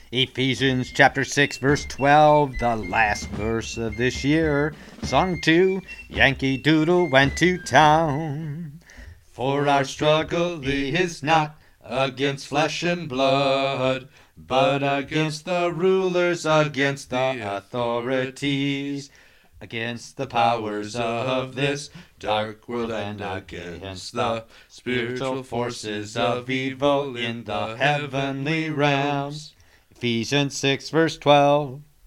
Ephesians chapter 6 verse 12, the last verse of this year. Song 2, Yankee Doodle went to town. For our struggle is not against flesh and blood, but against the rulers, against the authorities, against the powers of this dark world, and against the spiritual forces of evil in the heavenly realms. Ephesians 6 verse 12.